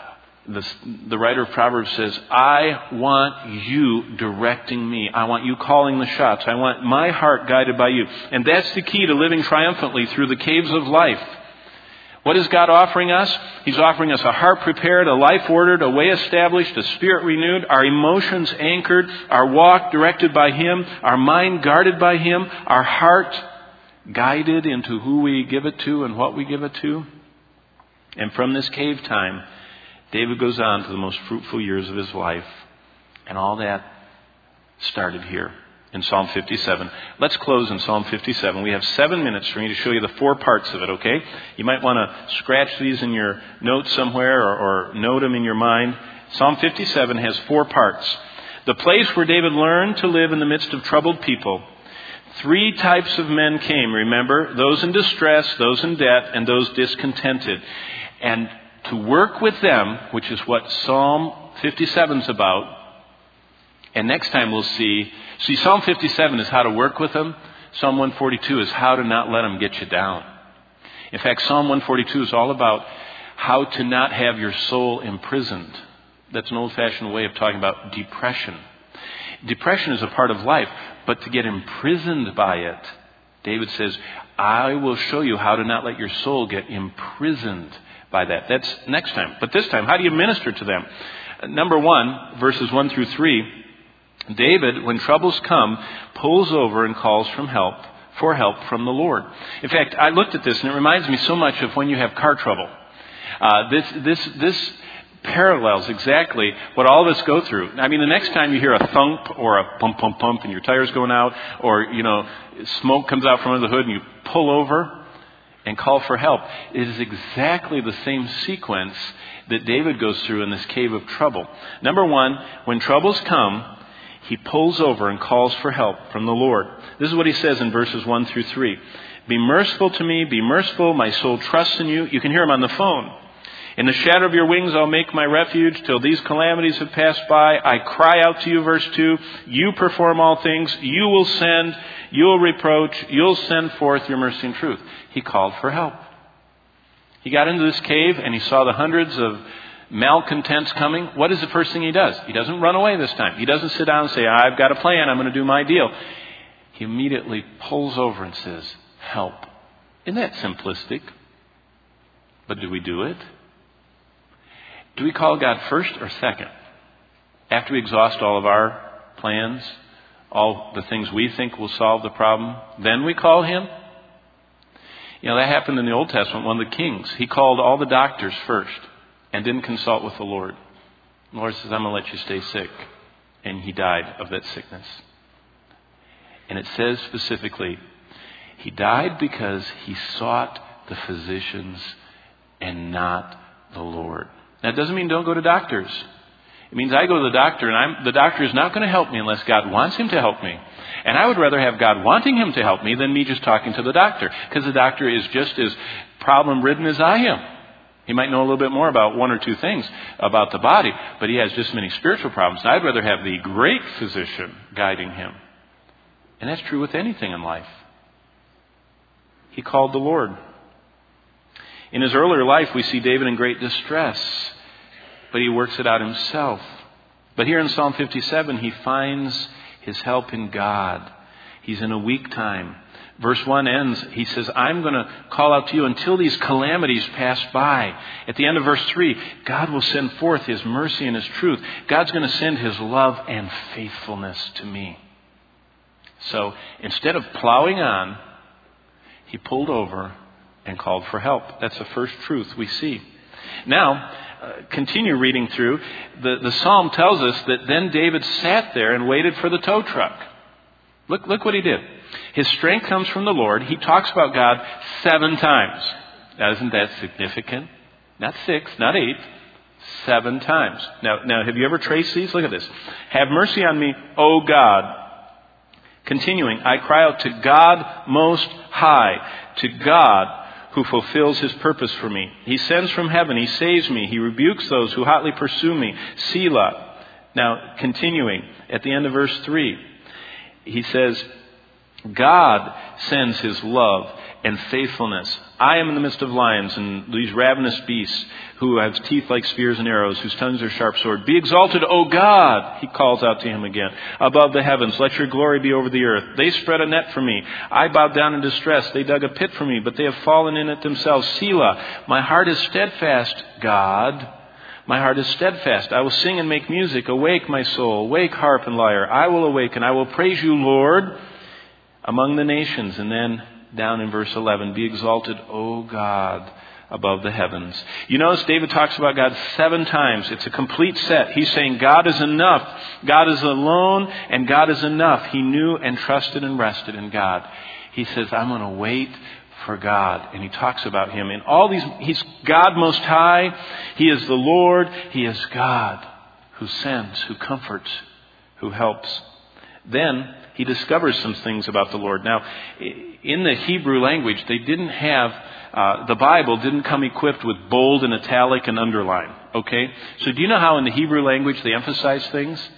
the writer of Proverbs says, I want you directing me. I want you calling the shots. I want my heart guided by you. And that's the key to living triumphantly through the caves of life. What is God offering us? He's offering us a heart prepared, a life ordered, a way established, a spirit renewed, our emotions anchored, our walk directed by Him, our mind guarded by Him, our heart guided into who we give it to and what we give it to. And from this cave time, David goes on to the most fruitful years of his life. And all that started here in Psalm 57. Let's close in Psalm 57. We have 7 minutes for me to show you the 4 parts of it, okay? You might want to scratch these in your notes somewhere or note them in your mind. Psalm 57 has 4 parts. The place where David learned to live in the midst of troubled people. 3 types of men came, remember? Those in distress, those in debt, and those discontented. And to work with them, which is what Psalm 57 is about, And next time we'll see Psalm 57 is how to work with them. Psalm 142 is how to not let them get you down. In fact, Psalm 142 is all about how to not have your soul imprisoned. That's an old-fashioned way of talking about depression. Depression is a part of life, but to get imprisoned by it, David says, I will show you how to not let your soul get imprisoned by that. That's next time. But this time, how do you minister to them? Number 1, verses 1 through 3, David, when troubles come, pulls over and calls for help from the Lord. In fact, I looked at this and it reminds me so much of when you have car trouble. This parallels exactly what all of us go through. I mean, the next time you hear a thump or a pump, pump, pump and your tire's going out, or, smoke comes out from under the hood and you pull over and call for help, it is exactly the same sequence that David goes through in this cave of trouble. Number 1, when troubles come, he pulls over and calls for help from the Lord. This is what he says in verses 1 through 3. Be merciful to me, be merciful, my soul trusts in you. You can hear him on the phone. In the shadow of your wings I'll make my refuge till these calamities have passed by. I cry out to you, verse 2. You perform all things. You will send. You will reproach. You'll send forth your mercy and truth. He called for help. He got into this cave and he saw the hundreds of malcontents coming. What is the first thing he does? He doesn't run away this time. He doesn't sit down and say, I've got a plan. I'm going to do my deal. He immediately pulls over and says, help. Isn't that simplistic? But do we do it? Do we call God first or second? After we exhaust all of our plans, all the things we think will solve the problem, then we call him? That happened in the Old Testament. One of the kings, he called all the doctors first and didn't consult with the Lord. The Lord says, I'm going to let you stay sick. And he died of that sickness. And it says specifically, he died because he sought the physicians and not the Lord. Now, it doesn't mean don't go to doctors. It means I go to the doctor and the doctor is not going to help me unless God wants him to help me. And I would rather have God wanting him to help me than me just talking to the doctor. Because the doctor is just as problem-ridden as I am. He might know a little bit more about 1 or 2 things about the body, but he has just as many spiritual problems. And I'd rather have the great physician guiding him. And that's true with anything in life. He called the Lord. In his earlier life, we see David in great distress, but he works it out himself. But here in Psalm 57, he finds his help in God. He's in a weak time. Verse 1 ends, he says, I'm going to call out to you until these calamities pass by. At the end of verse 3, God will send forth his mercy and his truth. God's going to send his love and faithfulness to me. So instead of plowing on, he pulled over and called for help. That's the first truth we see. Now, continue reading through. The psalm tells us that then David sat there and waited for the tow truck. Look what he did. His strength comes from the Lord. He talks about God 7 times. Now, isn't that significant? Not 6, not 8, 7 times. Now, have you ever traced these? Look at this. Have mercy on me, O God. Continuing, I cry out to God Most High, to God who fulfills his purpose for me. He sends from heaven, he saves me, he rebukes those who hotly pursue me. Selah. Now, continuing, at the end of verse 3, he says, God sends his love and faithfulness. I am in the midst of lions and these ravenous beasts who have teeth like spears and arrows, whose tongues are sharp swords. Be exalted, O God, he calls out to him again, above the heavens. Let your glory be over the earth. They spread a net for me. I bowed down in distress. They dug a pit for me, but they have fallen in it themselves. Selah. My heart is steadfast, God. My heart is steadfast. I will sing and make music. Awake, my soul. Awake, harp and lyre. I will awake and I will praise you, Lord, among the nations. And then down in verse 11, be exalted, O God, above the heavens. You notice David talks about God 7 times. It's a complete set. He's saying God is enough. God is alone and God is enough. He knew and trusted and rested in God. He says, I'm going to wait for God. And he talks about him in all these. He's God Most High. He is the Lord. He is God who sends, who comforts, who helps. Then he discovers some things about the Lord. Now, in the Hebrew language, they didn't have, the Bible didn't come equipped with bold and italic and underline. Okay? So do you know how in the Hebrew language they emphasize things?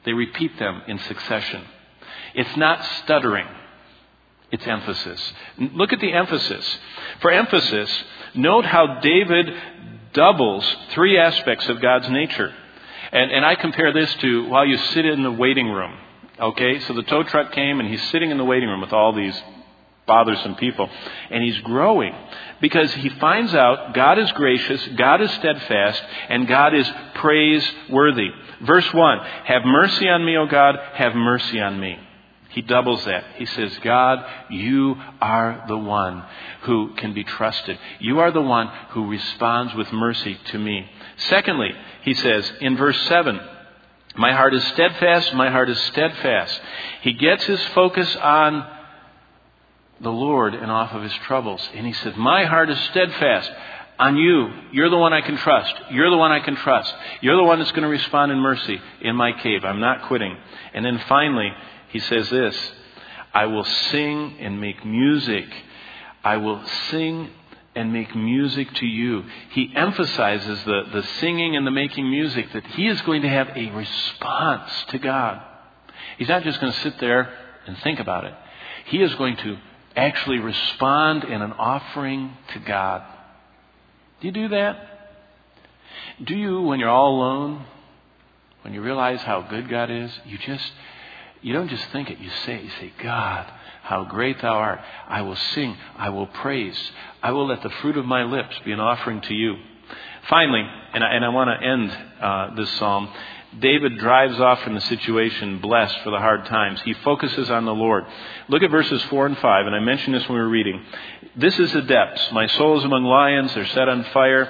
They repeat them in succession. It's not stuttering. It's emphasis. Look at the emphasis. For emphasis, note how David doubles three aspects of God's nature. And I compare this to while you sit in the waiting room. Okay, so the tow truck came and he's sitting in the waiting room with all these bothersome people. And he's growing because he finds out God is gracious, God is steadfast, and God is praiseworthy. Verse 1, have mercy on me, O God, have mercy on me. He doubles that. He says, God, you are the one who can be trusted. You are the one who responds with mercy to me. Secondly, he says in verse 7, my heart is steadfast, my heart is steadfast. He gets his focus on the Lord and off of his troubles. And he says, my heart is steadfast on you. You're the one I can trust. You're the one I can trust. You're the one that's going to respond in mercy in my cave. I'm not quitting. And then finally, he says this, I will sing and make music. I will sing and make music to you. He emphasizes the singing and the making music, that he is going to have a response to God. He's not just going to sit there and think about it. He is going to actually respond in an offering to God. Do you do that? Do you, when you're all alone, when you realize how good God is, you don't just think it, you say, God, how great thou art. I will sing, I will praise, I will let the fruit of my lips be an offering to you. Finally, and I want to end this psalm, David drives off from the situation blessed for the hard times. He focuses on the Lord. Look at verses 4 and 5, and I mentioned this when we were reading. This is the depths. My soul is among lions. They're set on fire.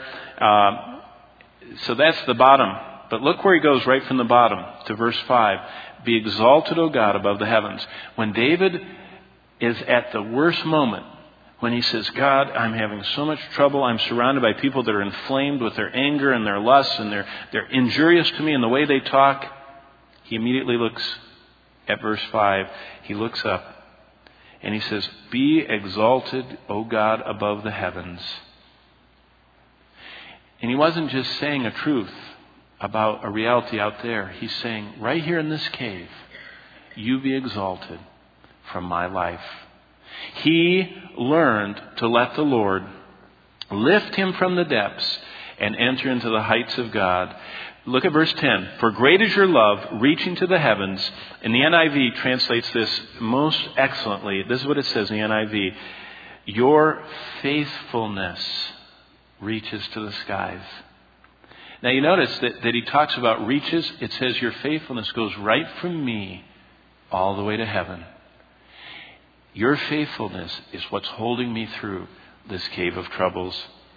So that's the bottom. But look where he goes right from the bottom to verse 5. Be exalted, O God, above the heavens. When David is at the worst moment, when he says, God, I'm having so much trouble. I'm surrounded by people that are inflamed with their anger and their lusts, and they're injurious to me in the way they talk. He immediately looks at verse 5. He looks up and he says, be exalted, O God, above the heavens. And he wasn't just saying a truth about a reality out there. He's saying, right here in this cave, you be exalted from my life. He learned to let the Lord lift him from the depths and enter into the heights of God. Look at verse 10. For great is your love, reaching to the heavens. And the NIV translates this most excellently. This is what it says in the NIV. Your faithfulness reaches to the skies. Now you notice that he talks about reaches. It says your faithfulness goes right from me all the way to heaven. Your faithfulness is what's holding me through this cave of troubles.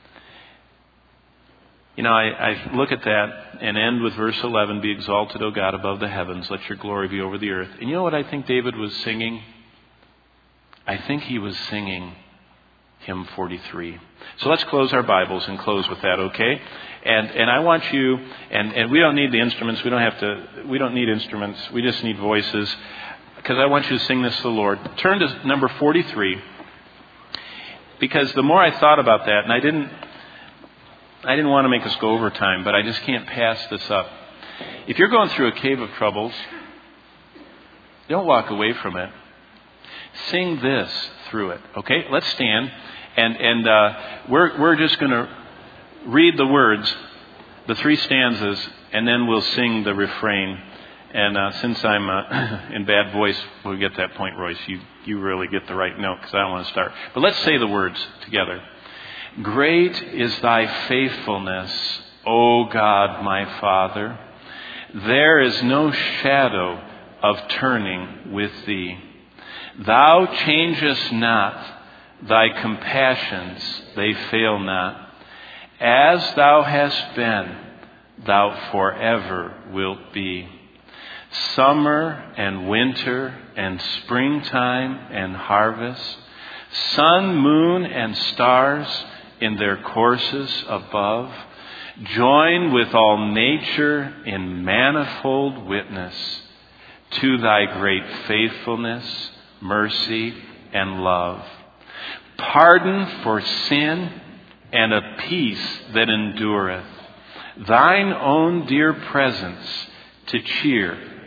You know, I look at that and end with verse 11, be exalted, O God, above the heavens. Let your glory be over the earth. And you know what I think David was singing? I think he was singing hymn 43. So let's close our Bibles and close with that, okay? And I want you, and we don't need the instruments. We don't need instruments. We just need voices. Because I want you to sing this to the Lord. Turn to number 43. Because the more I thought about that, and I didn't want to make us go over time, but I just can't pass this up. If you're going through a cave of troubles, don't walk away from it. Sing this through it. Okay? Let's stand. And we're just going to read the words, the three stanzas, and then we'll sing the refrain. And since I'm in bad voice, we'll get that point, Royce. You really get the right note because I don't want to start. But let's say the words together. Great is thy faithfulness, O God, my Father. There is no shadow of turning with thee. Thou changest not, thy compassions, they fail not. As thou hast been, thou forever wilt be. Summer and winter and springtime and harvest, sun, moon, and stars in their courses above, join with all nature in manifold witness to thy great faithfulness, mercy, and love. Pardon for sin and a peace that endureth, thine own dear presence to cheer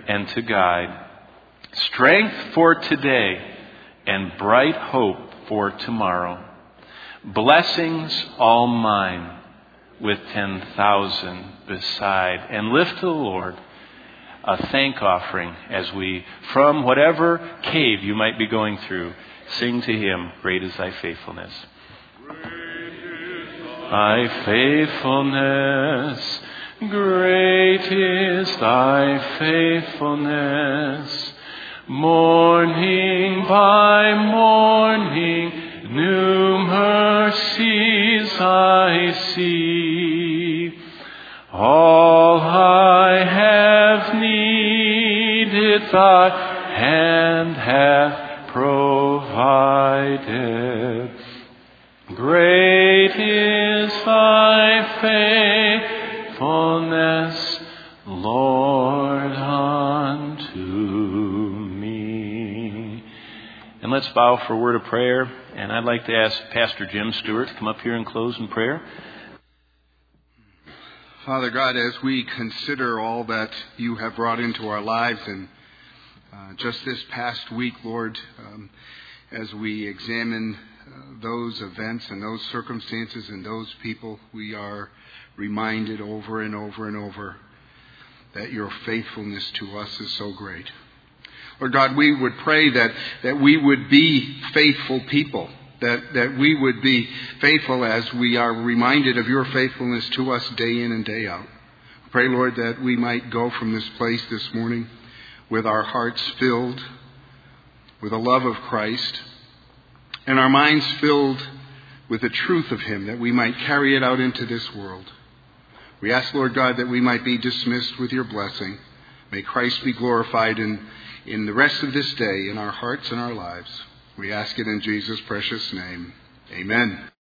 and to guide, strength for today and bright hope for tomorrow. Blessings all mine with 10,000 beside. And lift to the Lord a thank offering as we, from whatever cave you might be going through, sing to Him, great is thy faithfulness. Thy faithfulness, great is thy faithfulness. Morning by morning, new mercies I see. All I have needed, thy hand hath provided. Great is thy faithfulness, Lord, unto me. And let's bow for a word of prayer. And I'd like to ask Pastor Jim Stewart to come up here and close in prayer. Father God, as we consider all that you have brought into our lives, and just this past week, Lord, as we examine those events and those circumstances and those people, we are reminded over and over and over that your faithfulness to us is so great. Lord God, we would pray that we would be faithful people, that we would be faithful as we are reminded of your faithfulness to us day in and day out. Pray, Lord, that we might go from this place this morning with our hearts filled with the love of Christ and our minds filled with the truth of Him, that we might carry it out into this world. We ask, Lord God, that we might be dismissed with your blessing. May Christ be glorified in the rest of this day in our hearts and our lives. We ask it in Jesus' precious name. Amen.